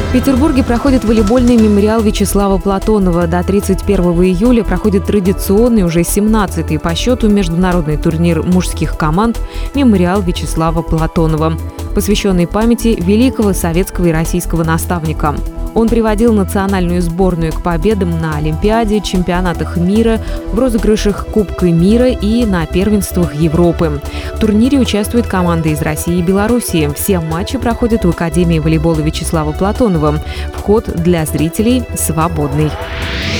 В Петербурге проходит волейбольный мемориал Вячеслава Платонова. До 31 июля проходит традиционный, уже 17-й по счету международный турнир мужских команд «Мемориал Вячеслава Платонова», посвященный памяти великого советского и российского наставника. Он приводил национальную сборную к победам на Олимпиаде, чемпионатах мира, в розыгрышах Кубка мира и на первенствах Европы. В турнире участвуют команды из России и Белоруссии. Все матчи проходят в Академии волейбола Вячеслава Платонова. Вход для зрителей свободный.